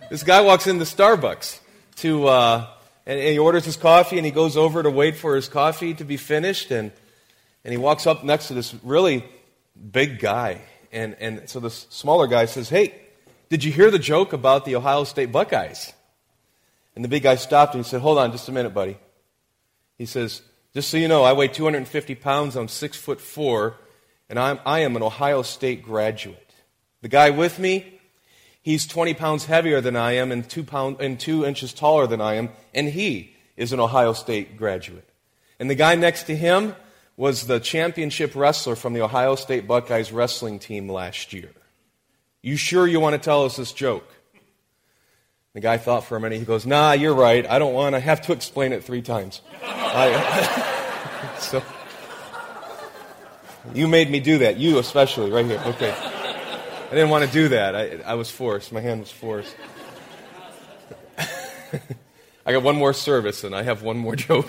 This guy walks into Starbucks and he orders his coffee, and he goes over to wait for his coffee to be finished, and he walks up next to this really big guy. And so this smaller guy says, "Hey, did you hear the joke about the Ohio State Buckeyes?" And the big guy stopped and he said, "Hold on just a minute, buddy." He says, "Just so you know, I weigh 250 pounds, I'm 6'4", and I am an Ohio State graduate. The guy with me, he's 20 pounds heavier than I am and 2 inches taller than I am, and he is an Ohio State graduate. And the guy next to him was the championship wrestler from the Ohio State Buckeyes wrestling team last year. You sure you want to tell us this joke?" The guy thought for a minute. He goes, "Nah, you're right. I don't want to have to explain it 3 times. So you made me do that. You especially, right here. Okay. I didn't want to do that. I was forced. My hand was forced. I got one more service, and I have one more joke.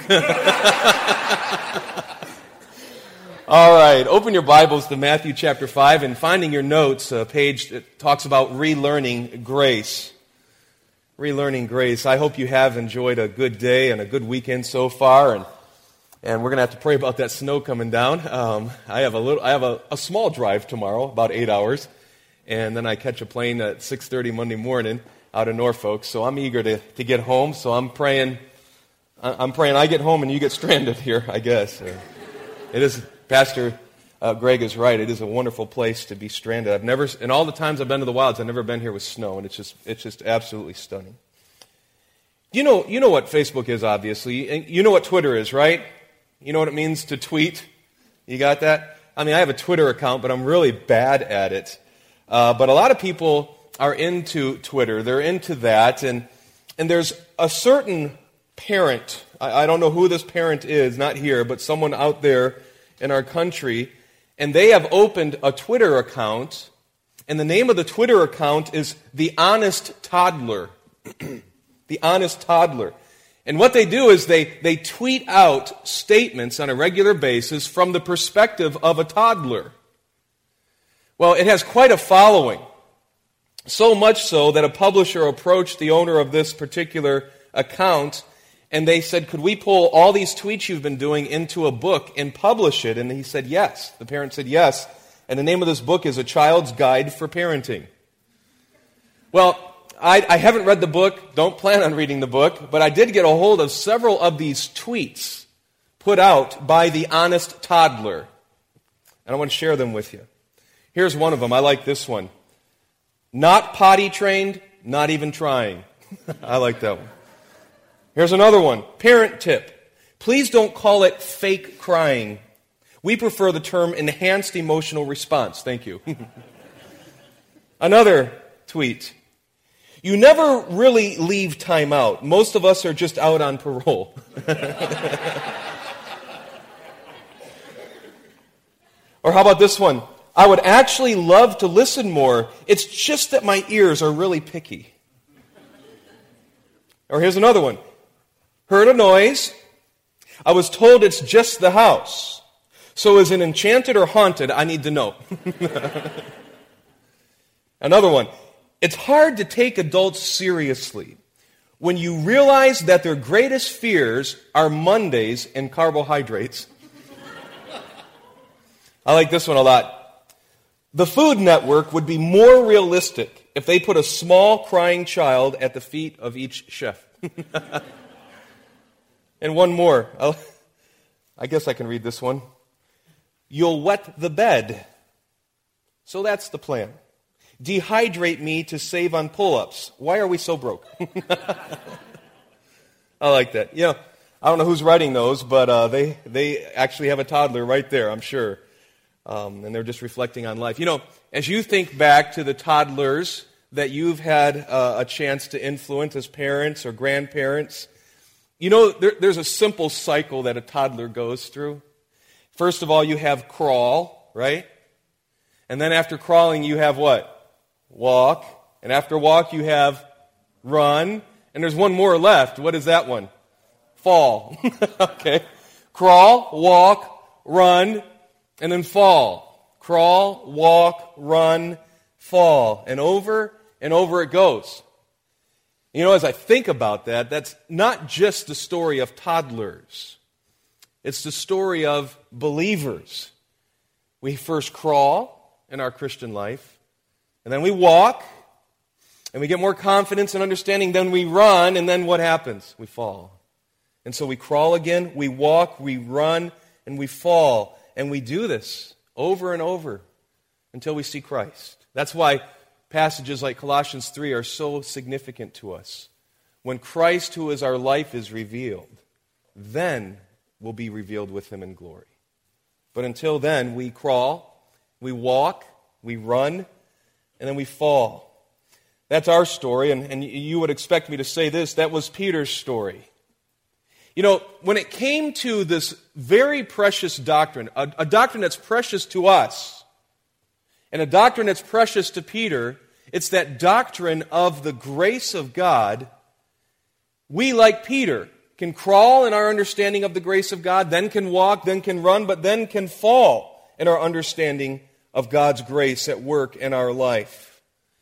All right. Open your Bibles to Matthew chapter 5, and finding your notes, a page that talks about relearning grace. Relearning grace. I hope you have enjoyed a good day and a good weekend so far, and we're going to have to pray about that snow coming down. I have a small drive tomorrow, about 8 hours, and then I catch a plane at 6:30 Monday morning out of Norfolk. So I'm eager to get home. So I'm praying I get home and you get stranded here, I guess. It is, Pastor Greg is right. It is a wonderful place to be stranded. In all the times I've been to the wilds, I've never been here with snow, and it's just absolutely stunning. You know what Facebook is, obviously. And you know what Twitter is, right? You know what it means to tweet? You got that? I mean, I have a Twitter account, but I'm really bad at it. But a lot of people are into Twitter. They're into that, and there's a certain parent. I don't know who this parent is, not here, but someone out there in our country. And they have opened a Twitter account, and the name of the Twitter account is The Honest Toddler. The Honest Toddler. And what they do is they tweet out statements on a regular basis from the perspective of a toddler. Well, it has quite a following. So much so that a publisher approached the owner of this particular account, and they said, "Could we pull all these tweets you've been doing into a book and publish it?" And he said yes. The parent said yes. And the name of this book is A Child's Guide for Parenting. Well, I haven't read the book, don't plan on reading the book, but I did get a hold of several of these tweets put out by the Honest Toddler. And I want to share them with you. Here's one of them. I like this one. "Not potty trained, not even trying." I like that one. Here's another one. "Parent tip. Please don't call it fake crying. We prefer the term enhanced emotional response. Thank you." Another tweet. "You never really leave time out. Most of us are just out on parole." Or how about this one? "I would actually love to listen more. It's just that my ears are really picky." Or here's another one. "Heard a noise. I was told it's just the house. So is it enchanted or haunted? I need to know." Another one. "It's hard to take adults seriously when you realize that their greatest fears are Mondays and carbohydrates." I like this one a lot. "The Food Network would be more realistic if they put a small crying child at the feet of each chef." And one more. I guess I can read this one. "You'll wet the bed. So that's the plan. Dehydrate me to save on pull-ups. Why are we so broke?" I like that. Yeah, I don't know who's writing those, but they actually have a toddler right there, I'm sure. And they're just reflecting on life. You know, as you think back to the toddlers that you've had a chance to influence as parents or grandparents, you know, there's a simple cycle that a toddler goes through. First of all, you have crawl, right? And then after crawling, you have what? Walk. And after walk, you have run. And there's one more left. What is that one? Fall. Okay. Crawl, walk, run, and then fall. Crawl, walk, run, fall. And over it goes. As I think about that, that's not just the story of toddlers. It's the story of believers. We first crawl in our Christian life, and then we walk, and we get more confidence and understanding, then we run, and then what happens? We fall. And so we crawl again, we walk, we run, and we fall. And we do this over and over until we see Christ. That's why passages like Colossians 3 are so significant to us. When Christ, who is our life, is revealed, then we'll be revealed with Him in glory. But until then, we crawl, we walk, we run, and then we fall. That's our story, and you would expect me to say this, that was Peter's story. When it came to this very precious doctrine, a doctrine that's precious to us, and a doctrine that's precious to Peter, it's that doctrine of the grace of God. We, like Peter, can crawl in our understanding of the grace of God, then can walk, then can run, but then can fall in our understanding of God's grace at work in our life.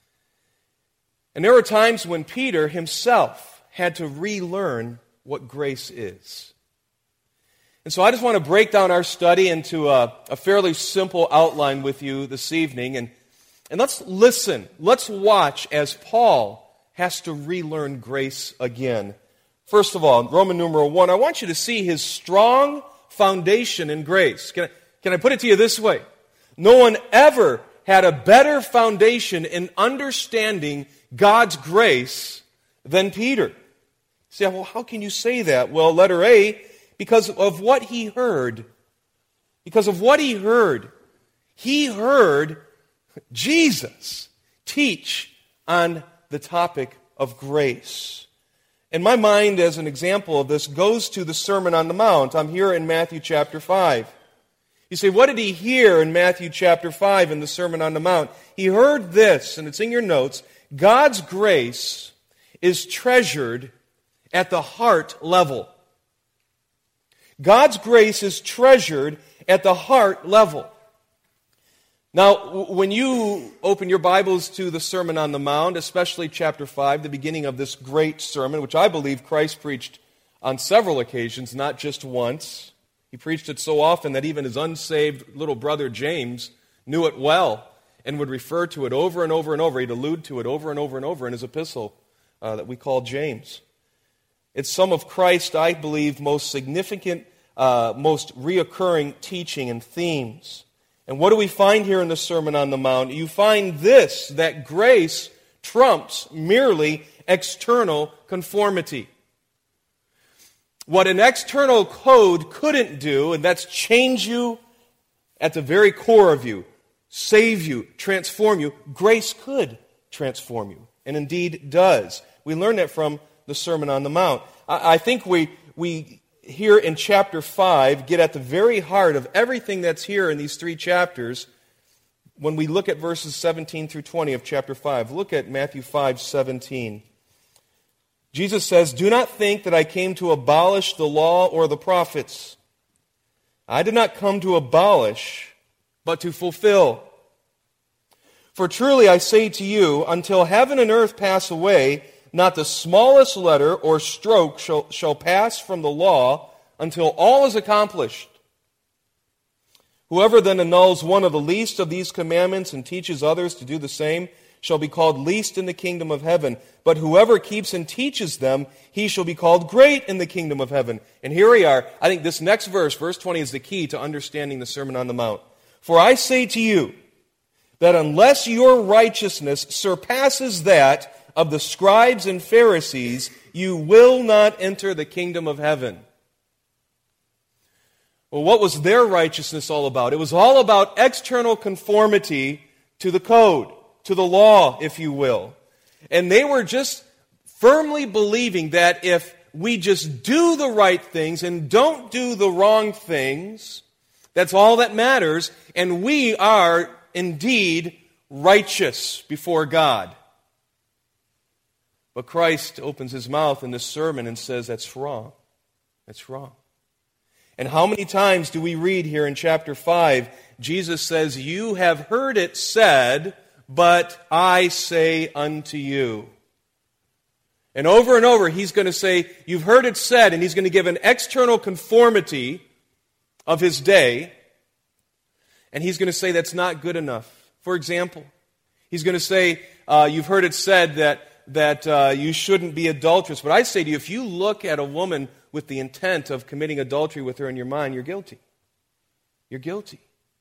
And there were times when Peter himself had to relearn what grace is. And so I just want to break down our study into a fairly simple outline with you this evening. And let's listen. Let's watch as Paul has to relearn grace again. First of all, Roman numeral 1, I want you to see his strong foundation in grace. Can I put it to you this way? No one ever had a better foundation in understanding God's grace than Peter. You say, well, how can you say that? Well, letter A, because of what he heard. Because of what he heard. He heard Jesus teach on the topic of grace. And my mind, as an example of this, goes to the Sermon on the Mount. I'm here in Matthew chapter 5. You say, what did he hear in Matthew chapter 5 in the Sermon on the Mount? He heard this, and it's in your notes. God's grace is treasured at the heart level. God's grace is treasured at the heart level. Now, when you open your Bibles to the Sermon on the Mount, especially chapter 5, the beginning of this great sermon, which I believe Christ preached on several occasions, not just once. He preached it so often that even his unsaved little brother James knew it well and would refer to it over and over and over. He'd allude to it over and over and over in his epistle that we call James. It's some of Christ's, I believe, most significant, most reoccurring teaching and themes. And what do we find here in the Sermon on the Mount? You find this, that grace trumps merely external conformity. What an external code couldn't do, and that's change you at the very core of you, save you, transform you, grace could transform you, and indeed does. We learn that from the Sermon on the Mount. I think we here in chapter 5 get at the very heart of everything that's here in these 3 chapters when we look at verses 17 through 20 of chapter 5. Look at Matthew 5:17. Jesus says, "Do not think that I came to abolish the law or the prophets. I did not come to abolish, but to fulfill. For truly I say to you, until heaven and earth pass away, not the smallest letter or stroke shall pass from the law until all is accomplished. Whoever then annuls one of the least of these commandments and teaches others to do the same shall be called least in the kingdom of heaven. But whoever keeps and teaches them, he shall be called great in the kingdom of heaven." And here we are. I think this next verse, verse 20, is the key to understanding the Sermon on the Mount. "For I say to you that unless your righteousness surpasses that of the scribes and Pharisees, you will not enter the kingdom of heaven." Well, what was their righteousness all about? It was all about external conformity to the code, to the law, if you will. And they were just firmly believing that if we just do the right things and don't do the wrong things, that's all that matters, and we are indeed righteous before God. But Christ opens his mouth in this sermon and says, that's wrong. That's wrong. And how many times do we read here in chapter 5, Jesus says, "You have heard it said, but I say unto you." And over, he's going to say, you've heard it said, and he's going to give an external conformity of his day, and he's going to say that's not good enough. For example, he's going to say, you've heard it said that you shouldn't be adulterous. But I say to you, if you look at a woman with the intent of committing adultery with her in your mind, you're guilty. You're guilty.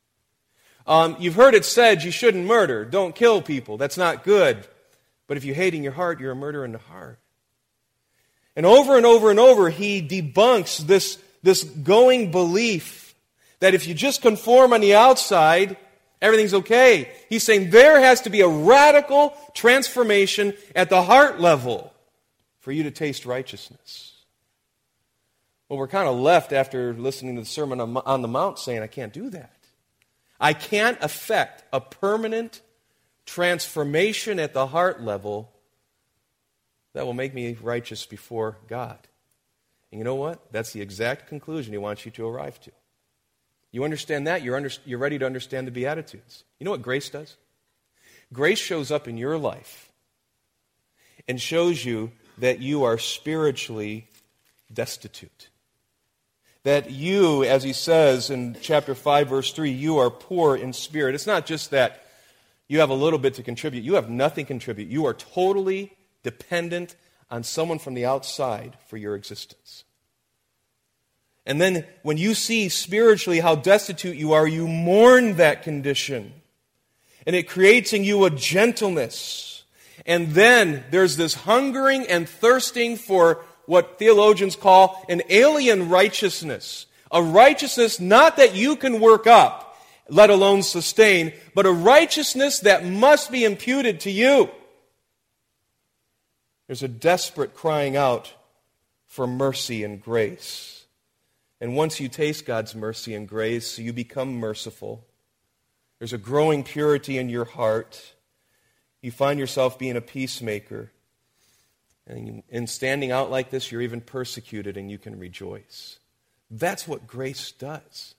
You've heard it said you shouldn't murder. Don't kill people. That's not good. But if you hate in your heart, you're a murderer in the heart. And over, he debunks this going belief that if you just conform on the outside, everything's okay. He's saying there has to be a radical transformation at the heart level for you to taste righteousness. Well, we're kind of left after listening to the Sermon on the Mount saying, I can't do that. I can't affect a permanent transformation at the heart level that will make me righteous before God. And you know what? That's the exact conclusion he wants you to arrive to. You understand that? You're ready to understand the Beatitudes. You know what grace does? Grace shows up in your life and shows you that you are spiritually destitute. That you, as he says in chapter 5, verse 3, you are poor in spirit. It's not just that you have a little bit to contribute. You have nothing to contribute. You are totally dependent on someone from the outside for your existence. And then when you see spiritually how destitute you are, you mourn that condition. And it creates in you a gentleness. And then there's this hungering and thirsting for what theologians call an alien righteousness. A righteousness not that you can work up, let alone sustain, but a righteousness that must be imputed to you. There's a desperate crying out for mercy and grace. And once you taste God's mercy and grace, you become merciful. There's a growing purity in your heart. You find yourself being a peacemaker. And in standing out like this, you're even persecuted and you can rejoice. That's what grace does.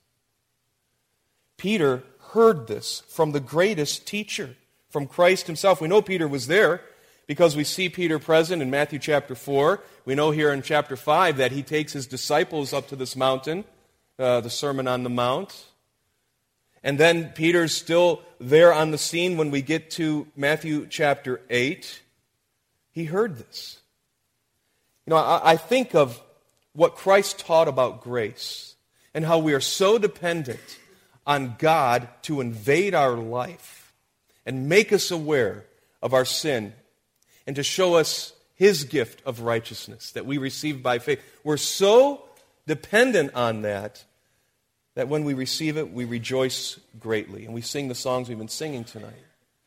Peter heard this from the greatest teacher, from Christ himself. We know Peter was there because we see Peter present in Matthew chapter 4. We know here in chapter 5 that he takes his disciples up to this mountain, the Sermon on the Mount. And then Peter's still there on the scene when we get to Matthew chapter 8. He heard this. You know, I think of what Christ taught about grace and how we are so dependent on God to invade our life and make us aware of our sin and to show us His gift of righteousness that we receive by faith. We're so dependent on that when we receive it, we rejoice greatly. And we sing the songs we've been singing tonight.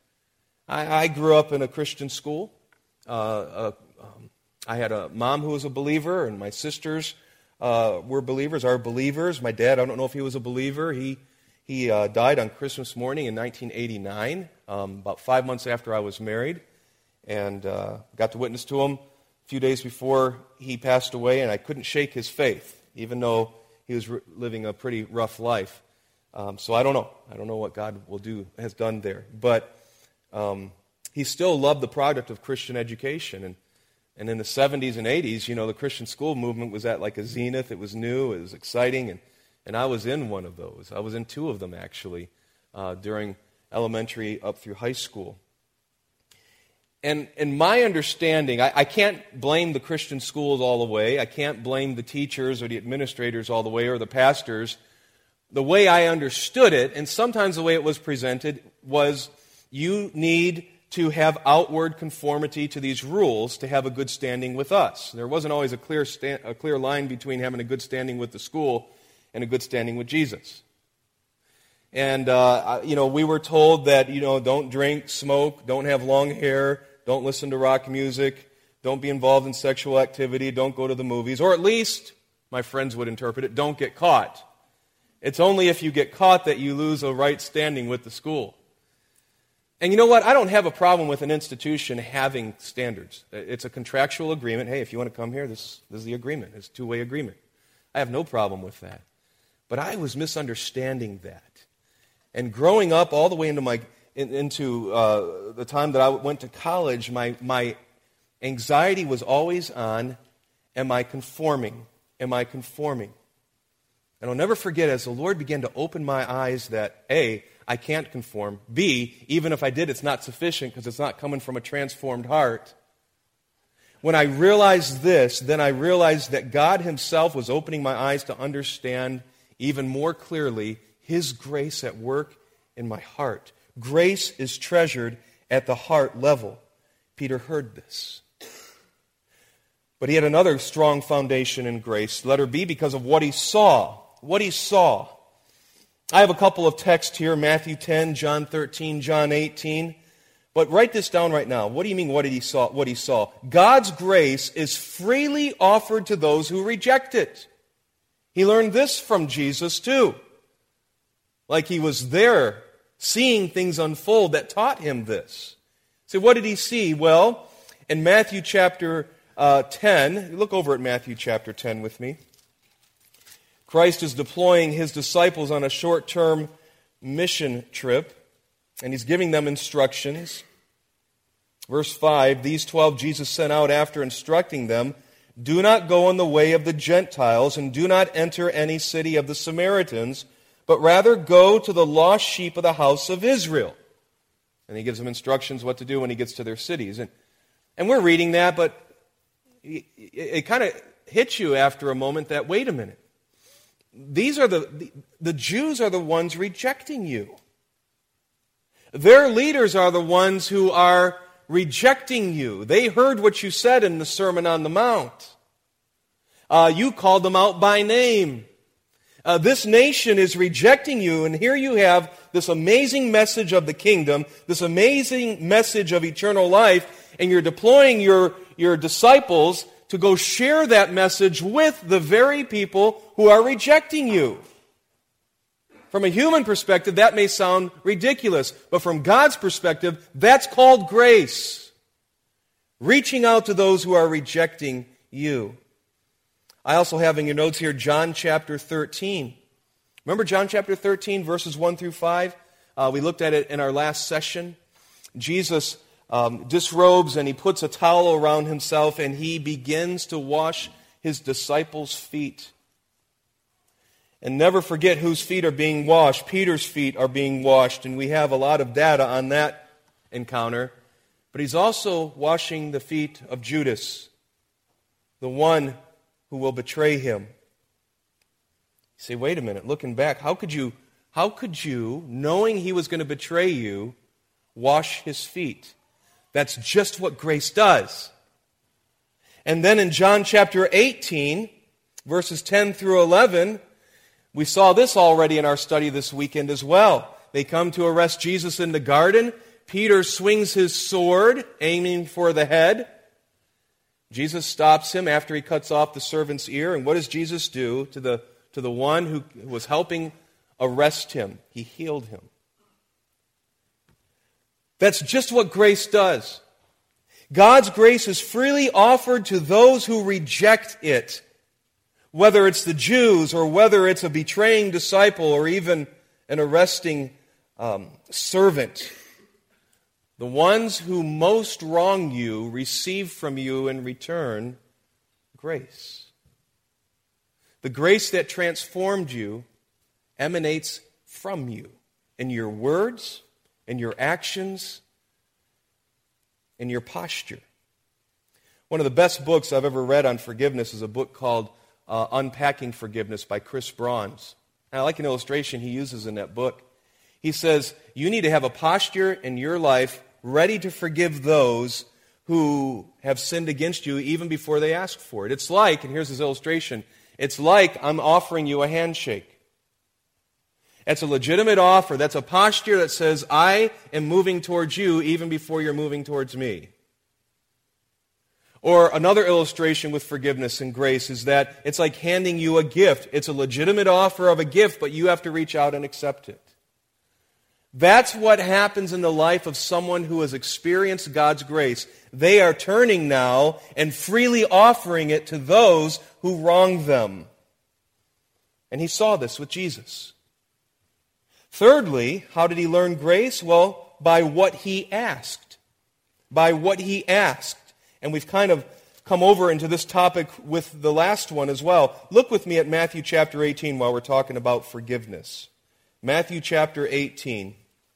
I grew up in a Christian school. I had a mom who was a believer, and my sisters were believers, are believers. My dad, I don't know if he was a believer. He died on Christmas morning in 1989, about 5 months after I was married, and got to witness to him a few days before he passed away, and I couldn't shake his faith, even though he was living a pretty rough life. So I don't know. I don't know what God has done there. But he still loved the product of Christian education. And in the 70s and 80s, you know, the Christian school movement was at like a zenith. It was new. It was exciting. And I was in one of those. I was in two of them, actually, during elementary up through high school. And in my understanding, I can't blame the Christian schools all the way. I can't blame the teachers or the administrators all the way or the pastors. The way I understood it, and sometimes the way it was presented, was you need to have outward conformity to these rules to have a good standing with us. There wasn't always a clear line between having a good standing with the school and a good standing with Jesus. And, we were told that, don't drink, smoke, don't have long hair, don't listen to rock music, don't be involved in sexual activity, don't go to the movies, or at least, my friends would interpret it, don't get caught. It's only if you get caught that you lose a right standing with the school. And you know what? I don't have a problem with an institution having standards. It's a contractual agreement. Hey, if you want to come here, this is the agreement. It's a two-way agreement. I have no problem with that. But I was misunderstanding that. And growing up all the way into the time that I went to college, my Anxiety was always on, am I conforming? Am I conforming? And I'll never forget, as the Lord began to open my eyes that, A, I can't conform. B, even if I did, it's not sufficient because it's not coming from a transformed heart. When I realized this, then I realized that God Himself was opening my eyes to understand even more clearly His grace at work in my heart. Grace is treasured at the heart level. Peter heard this. But he had another strong foundation in grace. Letter B, because of what he saw. What he saw. I have a couple of texts here, Matthew 10, John 13, John 18. But write this down right now. What do you mean what he saw? God's grace is freely offered to those who reject it. He learned this from Jesus too. Like he was there seeing things unfold that taught him this. So what did he see? Well, in Matthew chapter 10, look over at Matthew chapter 10 with me. Christ is deploying His disciples on a short-term mission trip, and He's giving them instructions. Verse 5, these 12 Jesus sent out after instructing them, do not go in the way of the Gentiles, and do not enter any city of the Samaritans, but rather go to the lost sheep of the house of Israel. And He gives them instructions what to do when He gets to their cities. And we're reading that, but it kind of hits you after a moment that, wait a minute. These are the Jews are the ones rejecting you. Their leaders are the ones who are rejecting you. They heard what you said in the Sermon on the Mount. You called them out by name. This nation is rejecting you, and here you have this amazing message of the kingdom, this amazing message of eternal life, and you're deploying your disciples to go share that message with the very people who are rejecting you. From a human perspective, that may sound ridiculous, but from God's perspective, that's called grace. Reaching out to those who are rejecting you. I also have in your notes here John chapter 13. Remember John chapter 13, verses 1 through 5? We looked at it in our last session. Jesus disrobes and He puts a towel around Himself and He begins to wash His disciples' feet. And never forget whose feet are being washed. Peter's feet are being washed, and we have a lot of data on that encounter. But He's also washing the feet of Judas, the one who will betray Him. You say, wait a minute, looking back, how could you, knowing He was going to betray you, wash His feet? That's just what grace does. And then in John chapter 18, verses 10 through 11, we saw this already in our study this weekend as well. They come to arrest Jesus in the garden. Peter swings his sword, aiming for the head. Jesus stops him after he cuts off the servant's ear. And what does Jesus do to the one who was helping arrest him? He healed him. That's just what grace does. God's grace is freely offered to those who reject it. Whether it's the Jews or whether it's a betraying disciple or even an arresting servant. The ones who most wrong you receive from you in return grace. The grace that transformed you emanates from you in your words, in your actions, in your posture. One of the best books I've ever read on forgiveness is a book called Unpacking Forgiveness by Chris Bronze. And I like an illustration he uses in that book. He says, you need to have a posture in your life ready to forgive those who have sinned against you even before they ask for it. It's like, and here's his illustration, it's like I'm offering you a handshake. That's a legitimate offer. That's a posture that says, I am moving towards you even before you're moving towards me. Or another illustration with forgiveness and grace is that it's like handing you a gift. It's a legitimate offer of a gift, but you have to reach out and accept it. That's what happens in the life of someone who has experienced God's grace. They are turning now and freely offering it to those who wronged them. And he saw this with Jesus. Thirdly, how did he learn grace? Well, by what he asked. By what he asked. And we've kind of come over into this topic with the last one as well. Look with me at Matthew chapter 18 while we're talking about forgiveness. Matthew chapter 18.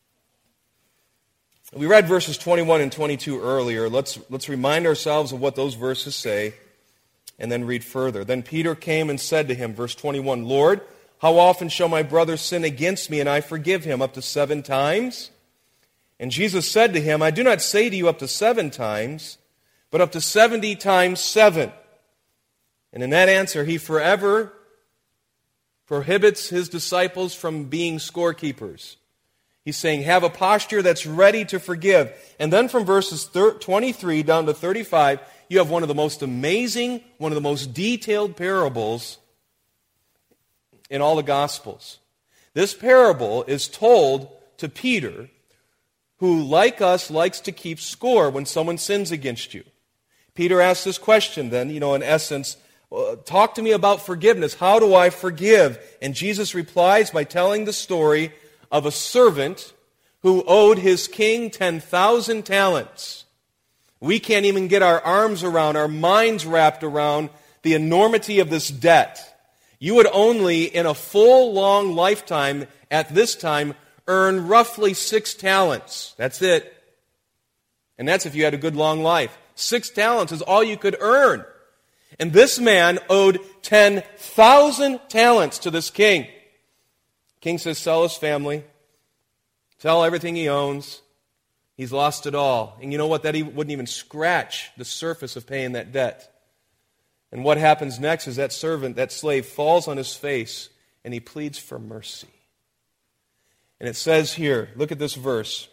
We read verses 21 and 22 earlier. Let's remind ourselves of what those verses say and then read further. Then Peter came and said to him, verse 21, Lord, how often shall my brother sin against me and I forgive him? Up to 7 times? And Jesus said to him, I do not say to you up to 7 times, but up to 70 times 7. And in that answer, he forever prohibits his disciples from being scorekeepers. He's saying, have a posture that's ready to forgive. And then from verses 23 down to 35, you have one of the most amazing, one of the most detailed parables in all the Gospels. This parable is told to Peter, who, like us, likes to keep score when someone sins against you. Peter asks this question then, in essence, talk to me about forgiveness. How do I forgive? And Jesus replies by telling the story of a servant who owed his king 10,000 talents. We can't even get our arms around, our minds wrapped around the enormity of this debt. You would only, in a full, long lifetime, at this time, earn roughly 6 talents. That's it. And that's if you had a good long life. 6 talents is all you could earn. And this man owed 10,000 talents to this king. King says, sell his family, sell everything he owns. He's lost it all. And you know what? That he wouldn't even scratch the surface of paying that debt. And what happens next is that servant, that slave, falls on his face and he pleads for mercy. And it says here, look at this verse,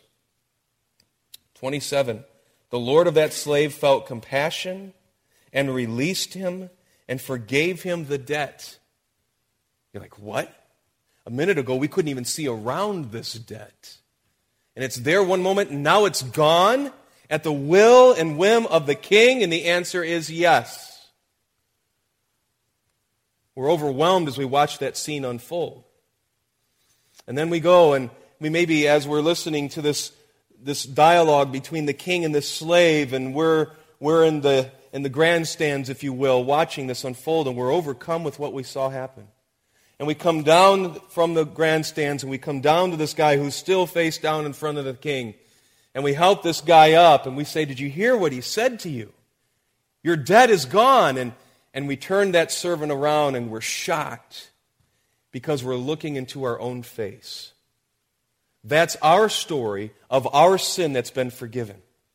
27. The Lord of that slave felt compassion and released him and forgave him the debt. You're like, what? A minute ago, we couldn't even see around this debt. And it's there one moment, and now it's gone at the will and whim of the king, and the answer is yes. We're overwhelmed as we watch that scene unfold. And then we go, and we maybe, as we're listening to this dialogue between the king and this slave, and we're in the grandstands, if you will, watching this unfold, and we're overcome with what we saw happen. And we come down from the grandstands, and we come down to this guy who's still face down in front of the king. And we help this guy up, and we say, did you hear what he said to you? Your debt is gone. And we turn that servant around, and we're shocked because we're looking into our own face. That's our story of our sin that's been forgiven.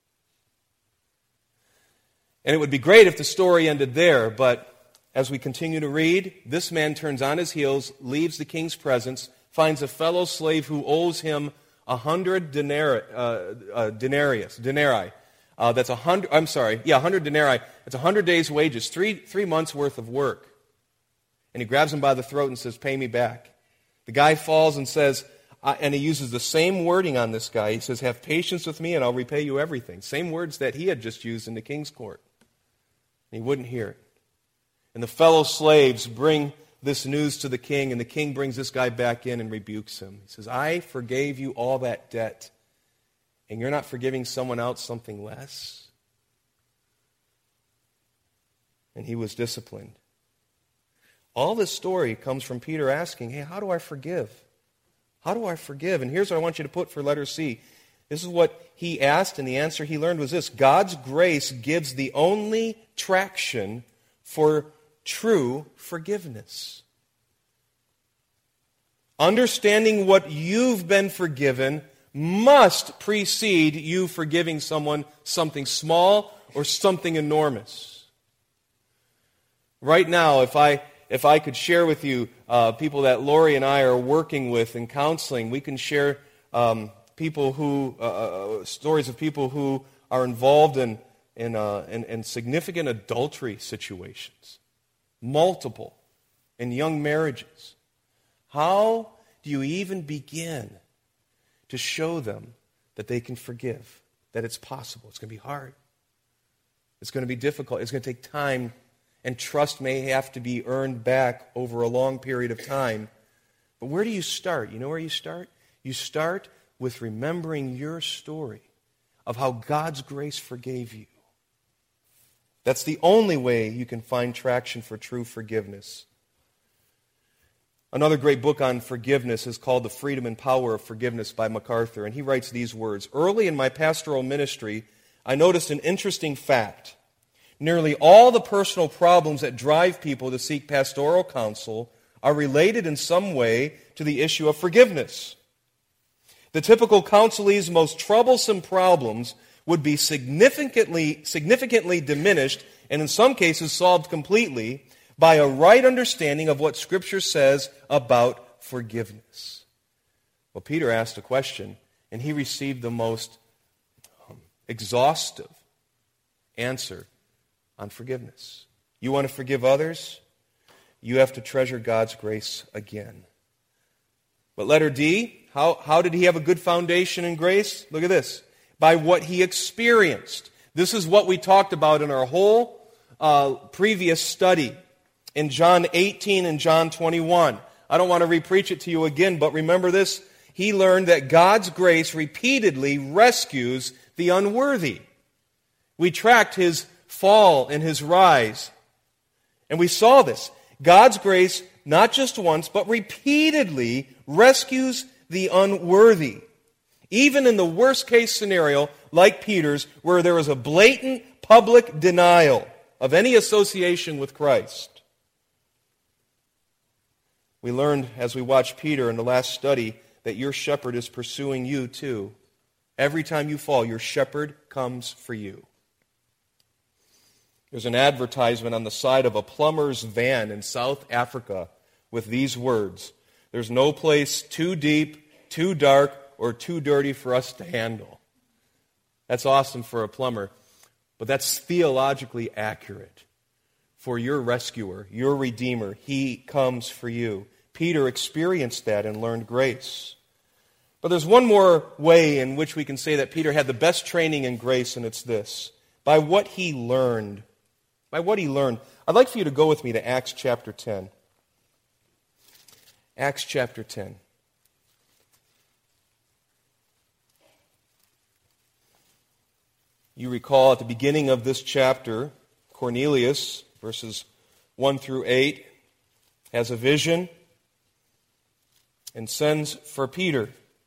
And it would be great if the story ended there, but as we continue to read, this man turns on his heels, leaves the king's presence, finds a fellow slave who owes him 100 denarii. That's 100. 100 denarii. It's 100 days' wages, 3 months' worth of work. And he grabs him by the throat and says, "Pay me back." The guy falls and says, and he uses the same wording on this guy. He says, "Have patience with me, and I'll repay you everything." Same words that he had just used in the king's court. And he wouldn't hear it. And the fellow slaves bring this news to the king, and the king brings this guy back in and rebukes him. He says, "I forgave you all that debt, and you're not forgiving someone else something less?" And he was disciplined. All this story comes from Peter asking, hey, how do I forgive? How do I forgive? And here's what I want you to put for letter C. This is what he asked, and the answer he learned was this: God's grace gives the only traction for true forgiveness. Understanding what you've been forgiven must precede you forgiving someone something small or something enormous. Right now, if I could share with you people that Lori and I are working with in counseling, we can share stories of people who are involved in significant adultery situations, multiple, in young marriages. How do you even begin to show them that they can forgive, that it's possible? It's going to be hard. It's going to be difficult. It's going to take time, and trust may have to be earned back over a long period of time. But where do you start? You know where you start? You start with remembering your story of how God's grace forgave you. That's the only way you can find traction for true forgiveness. Another great book on forgiveness is called The Freedom and Power of Forgiveness by MacArthur, and he writes these words: "Early in my pastoral ministry, I noticed an interesting fact. Nearly all the personal problems that drive people to seek pastoral counsel are related in some way to the issue of forgiveness. The typical counselee's most troublesome problems would be significantly diminished, and in some cases solved completely, by a right understanding of what Scripture says about forgiveness." Well, Peter asked a question, and he received the most exhaustive answer on forgiveness. You want to forgive others? You have to treasure God's grace again. But letter D, how did he have a good foundation in grace? Look at this. By what he experienced. This is what we talked about in our whole previous study in John 18 and John 21. I don't want to repreach it to you again, but remember this. He learned that God's grace repeatedly rescues the unworthy. We tracked his fall and his rise, and we saw this. God's grace, not just once, but repeatedly rescues the unworthy. Even in the worst case scenario, like Peter's, where there is a blatant public denial of any association with Christ. We learned as we watched Peter in the last study that your shepherd is pursuing you too. Every time you fall, your shepherd comes for you. There's an advertisement on the side of a plumber's van in South Africa with these words: "There's no place too deep, too dark, or too dirty for us to handle." That's awesome for a plumber, but that's theologically accurate. For your rescuer, your redeemer, he comes for you. Peter experienced that and learned grace. But there's one more way in which we can say that Peter had the best training in grace, and it's this: by what he learned. By what he learned. I'd like for you to go with me to Acts chapter 10. Acts chapter 10. You recall at the beginning of this chapter, Cornelius, verses 1 through 8, has a vision and sends for Peter.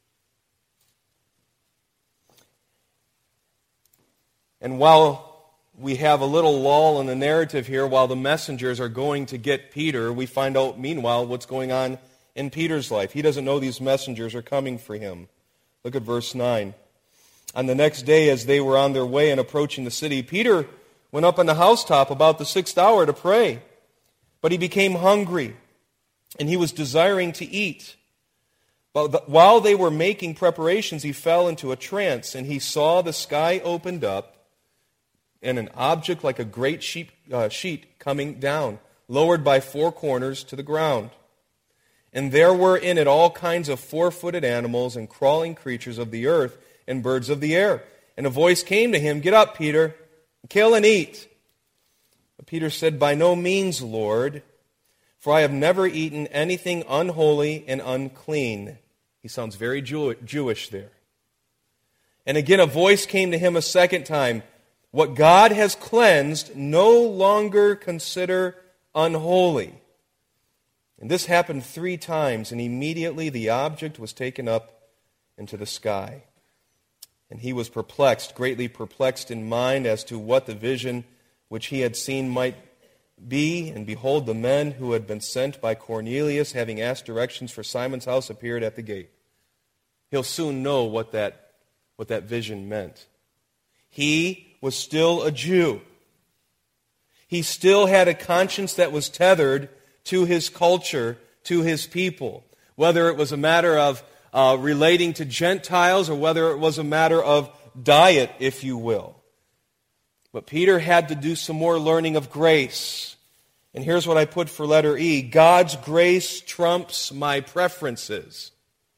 And while we have a little lull in the narrative here, while the messengers are going to get Peter, we find out, meanwhile, what's going on in Peter's life. He doesn't know these messengers are coming for him. Look at verse 9. "On the next day, as they were on their way and approaching the city, Peter went up on the housetop about the 6th hour to pray. But he became hungry, and he was desiring to eat. But while they were making preparations, he fell into a trance, and he saw the sky opened up, and an object like a great sheet coming down, lowered by 4 corners to the ground. And there were in it all kinds of 4-footed animals and crawling creatures of the earth and birds of the air. And a voice came to him, 'Get up, Peter, kill and eat.' But Peter said, 'By no means, Lord, for I have never eaten anything unholy and unclean.'" He sounds very Jewish there. And again a voice came to him a second time, "What God has cleansed, no longer consider unholy." And this happened 3 times, and immediately the object was taken up into the sky. And he was perplexed, greatly perplexed in mind as to what the vision which he had seen might be. And behold, the men who had been sent by Cornelius, having asked directions for Simon's house, appeared at the gate. He'll soon know what that vision meant. He was still a Jew. He still had a conscience that was tethered to his culture, to his people. Whether it was a matter of relating to Gentiles or whether it was a matter of diet, if you will. But Peter had to do some more learning of grace. And here's what I put for letter E: God's grace trumps my preferences.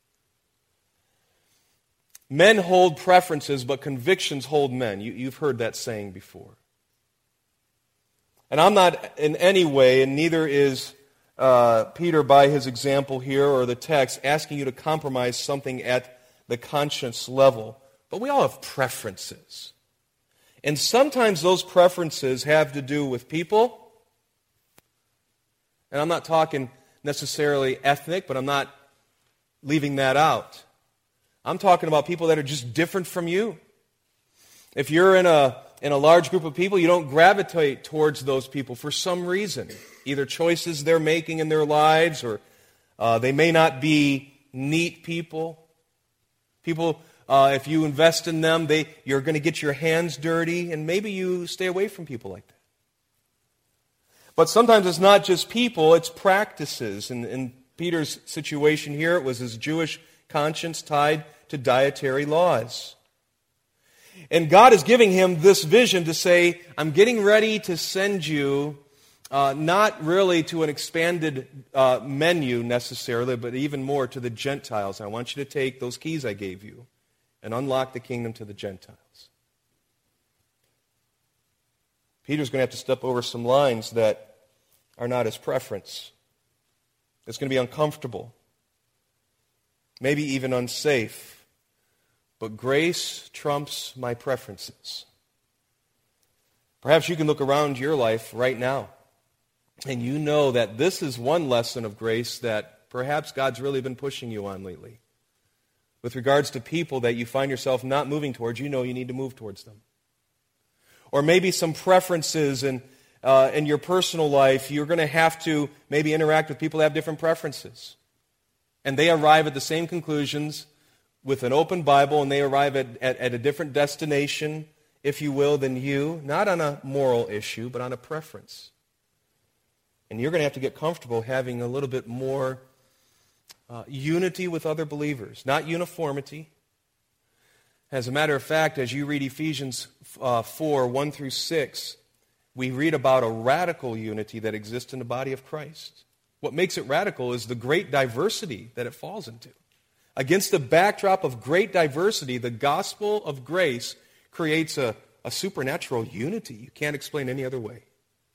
Men hold preferences, but convictions hold men. You've heard that saying before. And I'm not in any way, and neither is Peter by his example here or the text, asking you to compromise something at the conscience level. But we all have preferences. And sometimes those preferences have to do with people. And I'm not talking necessarily ethnic, but I'm not leaving that out. I'm talking about people that are just different from you. If you're in a large group of people, you don't gravitate towards those people for some reason. Either choices they're making in their lives, or they may not be neat people. People, if you invest in them, you're going to get your hands dirty, and maybe you stay away from people like that. But sometimes it's not just people, it's practices. In Peter's situation here, it was his Jewish conscience tied to dietary laws. And God is giving him this vision to say, I'm getting ready to send you not really to an expanded menu necessarily, but even more to the Gentiles. I want you to take those keys I gave you and unlock the kingdom to the Gentiles. Peter's going to have to step over some lines that are not his preference. It's going to be uncomfortable, maybe even unsafe. But grace trumps my preferences. Perhaps you can look around your life right now, and you know that this is one lesson of grace that perhaps God's really been pushing you on lately. With regards to people that you find yourself not moving towards, you know you need to move towards them. Or maybe some preferences in your personal life, you're going to have to maybe interact with people that have different preferences. And they arrive at the same conclusions with an open Bible, and they arrive at a different destination, if you will, than you, not on a moral issue, but on a preference. And you're going to have to get comfortable having a little bit more unity with other believers, not uniformity. As a matter of fact, as you read Ephesians 4, 1 through 6, we read about a radical unity that exists in the body of Christ. What makes it radical is the great diversity that it falls into. Against the backdrop of great diversity, the gospel of grace creates a supernatural unity you can't explain any other way.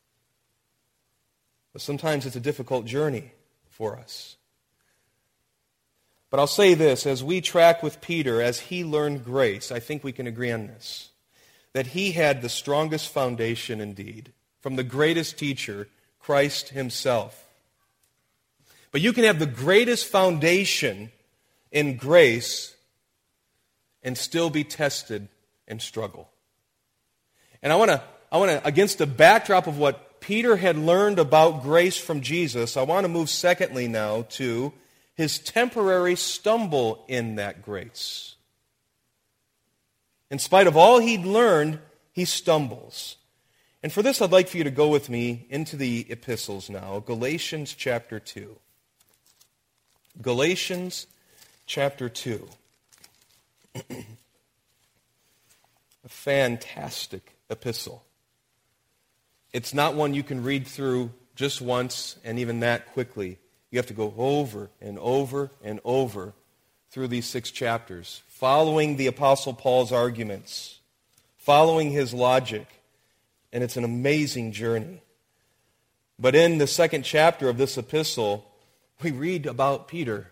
But sometimes it's a difficult journey for us. But I'll say this, as we track with Peter, as he learned grace, I think we can agree on this, that he had the strongest foundation indeed from the greatest teacher, Christ himself. But you can have the greatest foundation in grace and still be tested and struggle. And I want to, against the backdrop of what Peter had learned about grace from Jesus, I want to move secondly now to his temporary stumble in that grace. In spite of all he'd learned, he stumbles. And for this, I'd like for you to go with me into the epistles now, Galatians chapter 2. Galatians chapter 2. A fantastic epistle. It's not one you can read through just once, and even that quickly. You have to go over and over and over through these 6 chapters, following the Apostle Paul's arguments, following his logic, and it's an amazing journey. But in the 2nd chapter of this epistle, we read about Peter.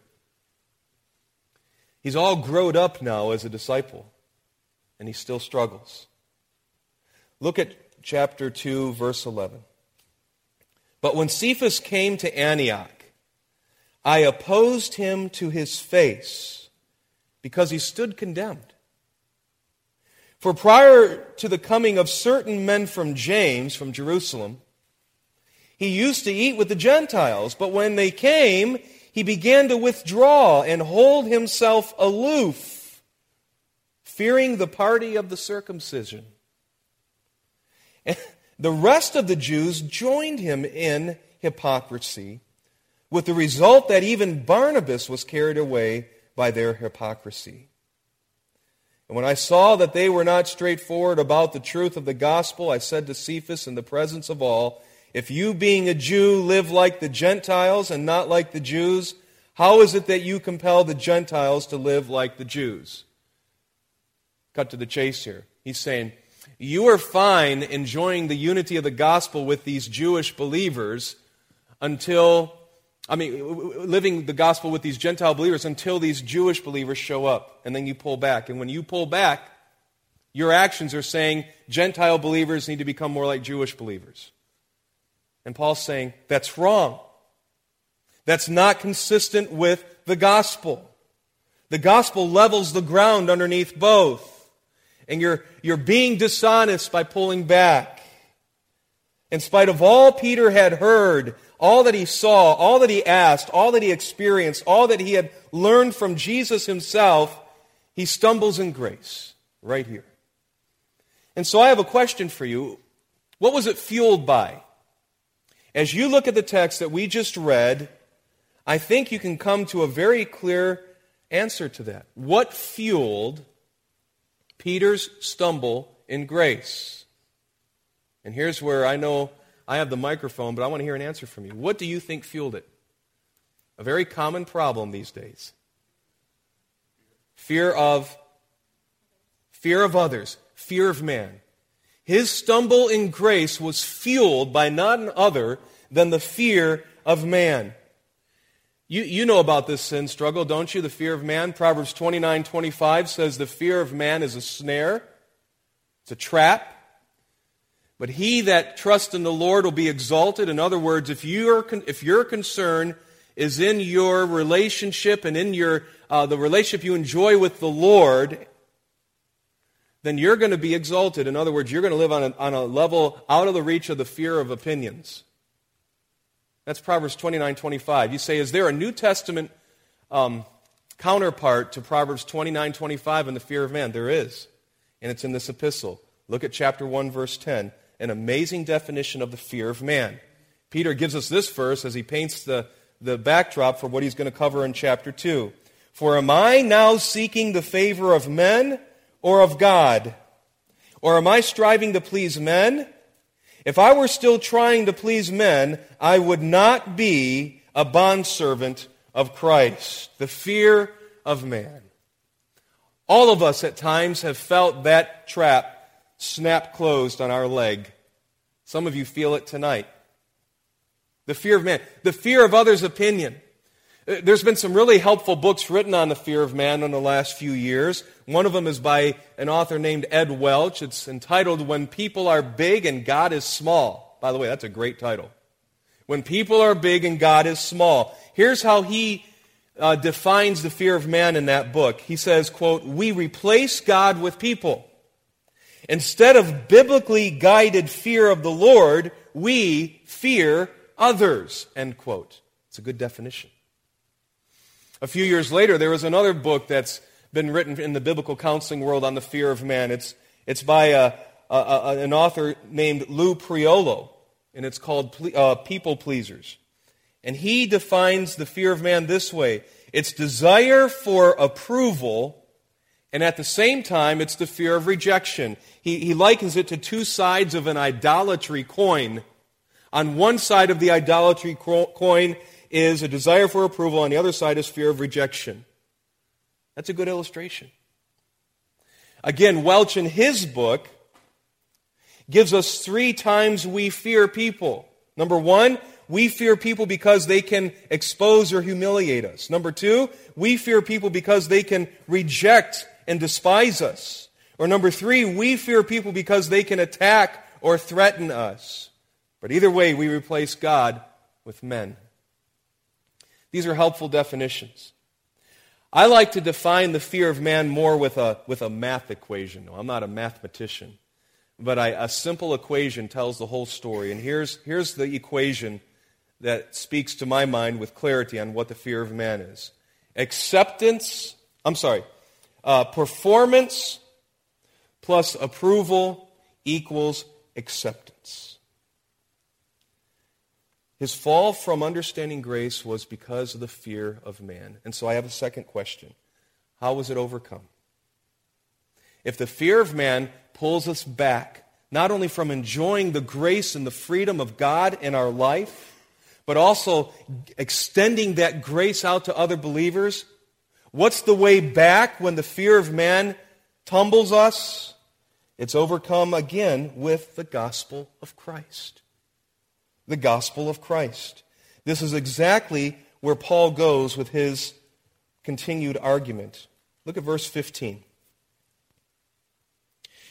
He's all grown up now as a disciple, and he still struggles. Look at chapter 2, verse 11. But when Cephas came to Antioch, I opposed him to his face because he stood condemned. For prior to the coming of certain men from James, from Jerusalem, he used to eat with the Gentiles, but when they came, he began to withdraw and hold himself aloof, fearing the party of the circumcision. And the rest of the Jews joined him in hypocrisy, with the result that even Barnabas was carried away by their hypocrisy. And when I saw that they were not straightforward about the truth of the gospel, I said to Cephas in the presence of all, if you being a Jew live like the Gentiles and not like the Jews, how is it that you compel the Gentiles to live like the Jews? Cut to the chase here. He's saying, you are fine enjoying the unity of the gospel with these Jewish believers living the gospel with these Gentile believers until these Jewish believers show up. And then you pull back. And when you pull back, Your actions are saying Gentile believers need to become more like Jewish believers. And Paul's saying, that's wrong. That's not consistent with the gospel. The gospel levels the ground underneath both. And you're being dishonest by pulling back. In spite of all Peter had heard, all that he saw, all that he asked, all that he experienced, all that he had learned from Jesus himself, he stumbles in grace right here. And so I have a question for you. What was it fueled by? As you look at the text that we just read, I think you can come to a very clear answer to that. What fueled Peter's stumble in grace? And here's where I know I have the microphone, but I want to hear an answer from you. What do you think fueled it? A very common problem these days. Fear of others, fear of man. His stumble in grace was fueled by none other than the fear of man. You know about this sin struggle, don't you? The fear of man. Proverbs 29:25 says the fear of man is a snare. It's a trap. But he that trusts in the Lord will be exalted. In other words, if your concern is in your relationship and in the relationship you enjoy with the Lord, then you're going to be exalted. In other words, you're going to live on a level out of the reach of the fear of opinions. That's Proverbs 29:25. You say, is there a New Testament counterpart to Proverbs 29:25 in the fear of man? There is. And it's in this epistle. Look at chapter 1, verse 10. An amazing definition of the fear of man. Peter gives us this verse as he paints the backdrop for what he's going to cover in chapter 2. For am I now seeking the favor of men or of God? Or am I striving to please men? If I were still trying to please men, I would not be a bondservant of Christ. The fear of man. All of us at times have felt that trap snap closed on our leg. Some of you feel it tonight. The fear of man. The fear of others' opinion. There's been some really helpful books written on the fear of man in the last few years. One of them is by an author named Ed Welch. It's entitled, When People Are Big and God is Small. By the way, that's a great title. When People Are Big and God is Small. Here's how he defines the fear of man in that book. He says, quote, we replace God with people. Instead of biblically guided fear of the Lord, we fear others, end quote. It's a good definition. A few years later, there was another book that's been written in the biblical counseling world on the fear of man. It's by an author named Lou Priolo, and it's called People Pleasers. And he defines the fear of man this way. It's desire for approval, and at the same time, it's the fear of rejection. He likens it to two sides of an idolatry coin. On one side of the idolatry coin is a desire for approval. On the other side is fear of rejection. That's a good illustration. Again, Welch in his book gives us 3 times we fear people. Number 1, we fear people because they can expose or humiliate us. Number 2, we fear people because they can reject and despise us. Or number 3, we fear people because they can attack or threaten us. But either way, we replace God with men. These are helpful definitions. I like to define the fear of man more with a math equation. No, I'm not a mathematician. But a simple equation tells the whole story. And here's the equation that speaks to my mind with clarity on what the fear of man is. Performance plus approval equals acceptance. His fall from understanding grace was because of the fear of man. And so I have a second question. How was it overcome? If the fear of man pulls us back, not only from enjoying the grace and the freedom of God in our life, but also extending that grace out to other believers, what's the way back when the fear of man tumbles us? It's overcome again with the gospel of Christ. The gospel of Christ. This is exactly where Paul goes with his continued argument. Look at verse 15.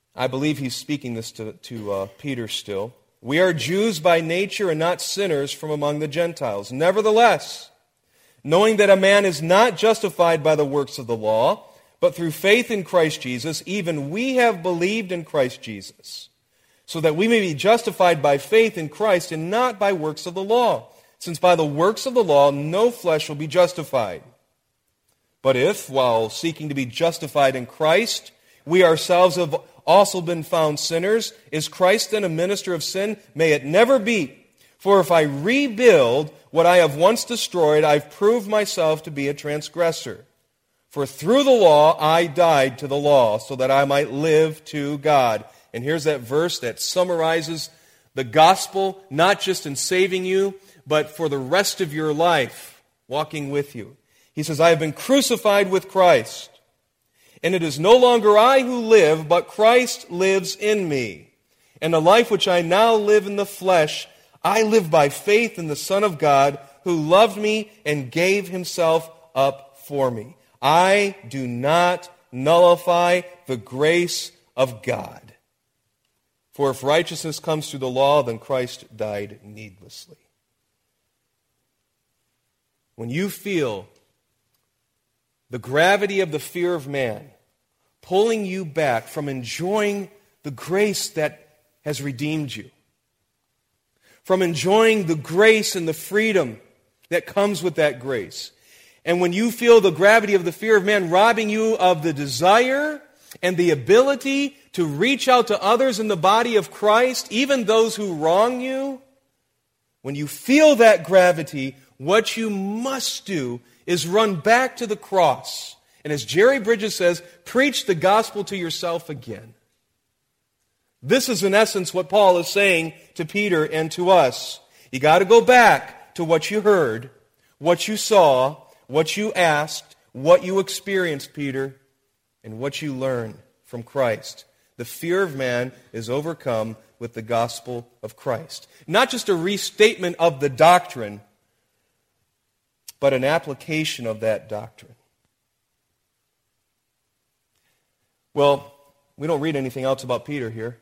I believe he's speaking this to Peter still. We are Jews by nature and not sinners from among the Gentiles. Nevertheless, knowing that a man is not justified by the works of the law, but through faith in Christ Jesus, even we have believed in Christ Jesus, so that we may be justified by faith in Christ and not by works of the law, since by the works of the law no flesh will be justified. But if, while seeking to be justified in Christ, we ourselves have also been found sinners, is Christ then a minister of sin? May it never be. For if I rebuild what I have once destroyed, I've proved myself to be a transgressor. For through the law I died to the law, so that I might live to God. And here's that verse that summarizes the gospel, not just in saving you, but for the rest of your life, walking with you. He says, I have been crucified with Christ. And it is no longer I who live, but Christ lives in me. And the life which I now live in the flesh, I live by faith in the Son of God, who loved me and gave himself up for me. I do not nullify the grace of God. For if righteousness comes through the law, then Christ died needlessly. When you feel the gravity of the fear of man pulling you back from enjoying the grace that has redeemed you, from enjoying the grace and the freedom that comes with that grace, and when you feel the gravity of the fear of man robbing you of the desire and the ability to reach out to others in the body of Christ, even those who wrong you, when you feel that gravity, what you must do is run back to the cross. And as Jerry Bridges says, preach the gospel to yourself again. This is in essence what Paul is saying to Peter and to us. You got to go back to what you heard, what you saw, what you asked, what you experienced, Peter, and what you learned from Christ. The fear of man is overcome with the gospel of Christ. Not just a restatement of the doctrine, but an application of that doctrine. Well, we don't read anything else about Peter here.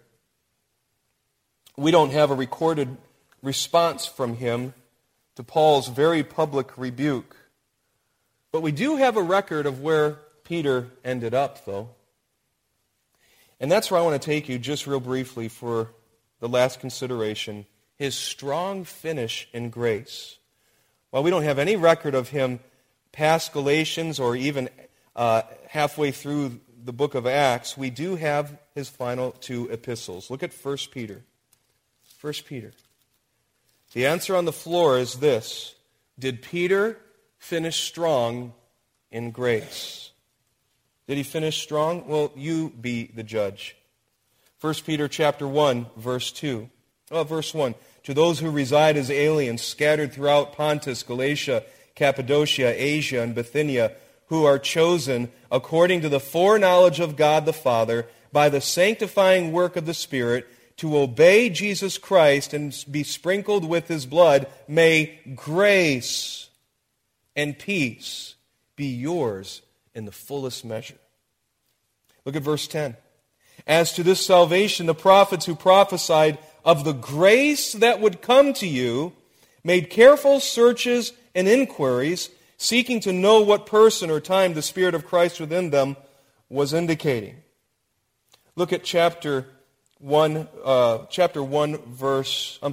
We don't have a recorded response from him to Paul's very public rebuke. But we do have a record of where Peter ended up, though. And that's where I want to take you just real briefly for the last consideration, his strong finish in grace. While we don't have any record of him past Galatians or even halfway through the book of Acts, we do have his final two epistles. Look at 1 Peter. 1 Peter. The answer on the floor is this: did Peter finish strong in grace? Did he finish strong? Well, you be the judge. 1 Peter chapter 1, verse 2. Verse 1. To those who reside as aliens scattered throughout Pontus, Galatia, Cappadocia, Asia, and Bithynia, who are chosen according to the foreknowledge of God the Father, by the sanctifying work of the Spirit, to obey Jesus Christ and be sprinkled with his blood, may grace and peace be yours in the fullest measure. Look at verse 10. As to this salvation, the prophets who prophesied of the grace that would come to you made careful searches and inquiries, seeking to know what person or time the Spirit of Christ within them was indicating. Look at chapter 1, verse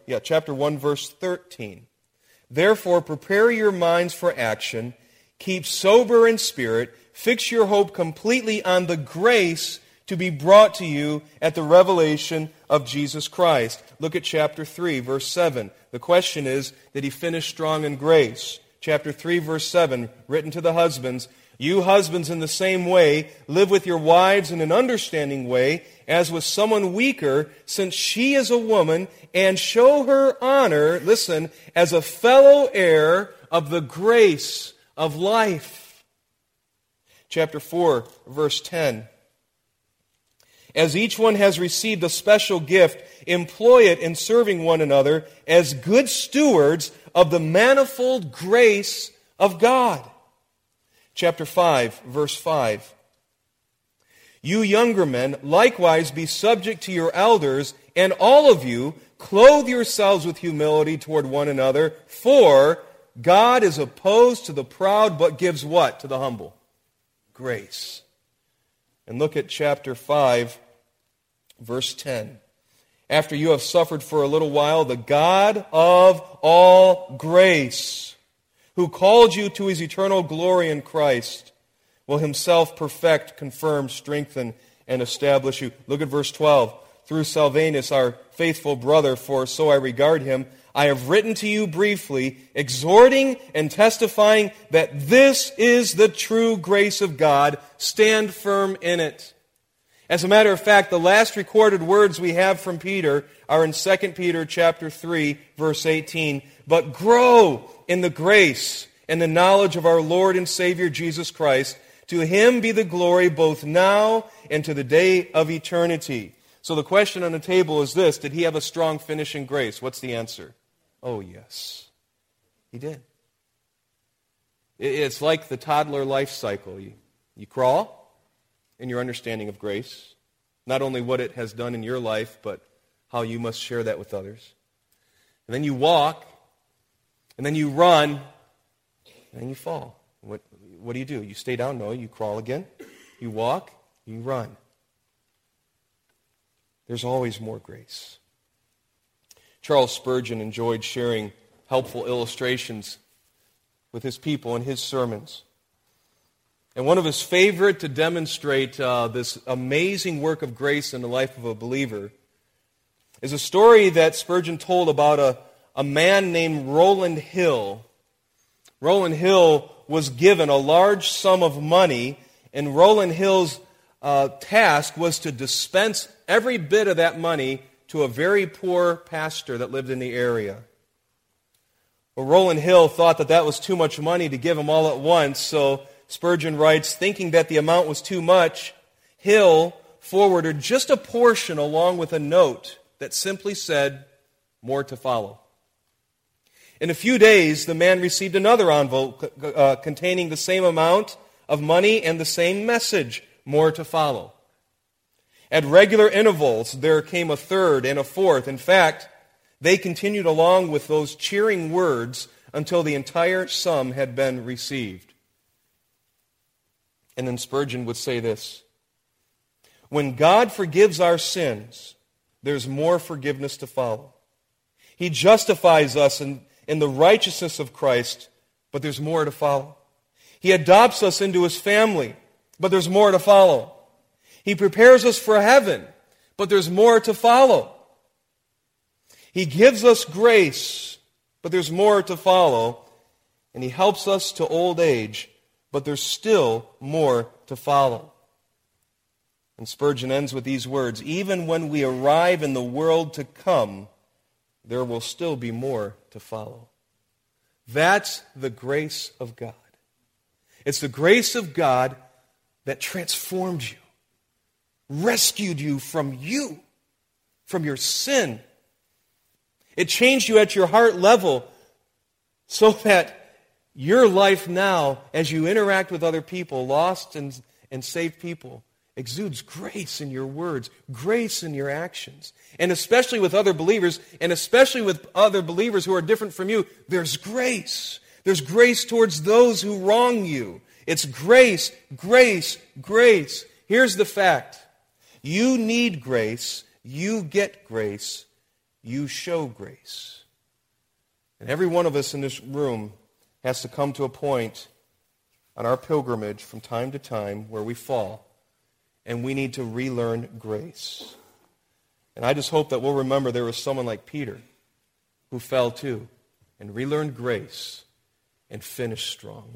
13. Therefore, prepare your minds for action, keep sober in spirit, fix your hope completely on the grace to be brought to you at the revelation of Jesus Christ. Look at chapter 3, verse 7. The question is, did he finish strong in grace? Chapter 3, verse 7, written to the husbands, you husbands in the same way, live with your wives in an understanding way, as with someone weaker, since she is a woman, and show her honor, listen, as a fellow heir of the grace of life. Chapter 4, verse 10. As each one has received a special gift, employ it in serving one another as good stewards of the manifold grace of God. Chapter 5, verse 5. You younger men, likewise be subject to your elders, and all of you clothe yourselves with humility toward one another, for God is opposed to the proud, but gives what to the humble? Grace. And look at chapter 5, verse 10. After you have suffered for a little while, the God of all grace, who called you to his eternal glory in Christ, will himself perfect, confirm, strengthen, and establish you. Look at verse 12. Through Silvanus, our faithful brother, for so I regard him, I have written to you briefly, exhorting and testifying that this is the true grace of God. Stand firm in it. As a matter of fact, the last recorded words we have from Peter are in 2 Peter chapter 3, verse 18. But grow in the grace and the knowledge of our Lord and Savior Jesus Christ. To him be the glory both now and to the day of eternity. So the question on the table is this: did he have a strong finishing grace? What's the answer? Oh, yes. He did. It's like the toddler life cycle. You crawl in your understanding of grace, not only what it has done in your life, but how you must share that with others. And then you walk, and then you run, and then you fall. What do? You stay down? No, you crawl again. You walk, you run. There's always more grace. Charles Spurgeon enjoyed sharing helpful illustrations with his people in his sermons. And one of his favorite to demonstrate this amazing work of grace in the life of a believer is a story that Spurgeon told about a man named Rowland Hill. Rowland Hill was given a large sum of money, and Rowland Hill's task was to dispense every bit of that money to a very poor pastor that lived in the area. Well, Rowland Hill thought that was too much money to give him all at once, so Spurgeon writes, thinking that the amount was too much, Hill forwarded just a portion along with a note that simply said, "More to follow." In a few days, the man received another envelope containing the same amount of money and the same message, "More to follow." At regular intervals, there came a third and a fourth. In fact, they continued along with those cheering words until the entire sum had been received. And then Spurgeon would say this: when God forgives our sins, there's more forgiveness to follow. He justifies us in the righteousness of Christ, but there's more to follow. He adopts us into his family, but there's more to follow. He prepares us for heaven, but there's more to follow. He gives us grace, but there's more to follow. And he helps us to old age, but there's still more to follow. And Spurgeon ends with these words: even when we arrive in the world to come, there will still be more to follow. That's the grace of God. It's the grace of God that transformed you, rescued you, from your sin. It changed you at your heart level so that your life now, as you interact with other people, lost and saved people, exudes grace in your words, grace in your actions. And especially with other believers, and especially with other believers who are different from you, there's grace. There's grace towards those who wrong you. It's grace, grace, grace. Here's the fact. You need grace, you get grace, you show grace. And every one of us in this room has to come to a point on our pilgrimage from time to time where we fall, and we need to relearn grace. And I just hope that we'll remember there was someone like Peter who fell too and relearned grace and finished strong.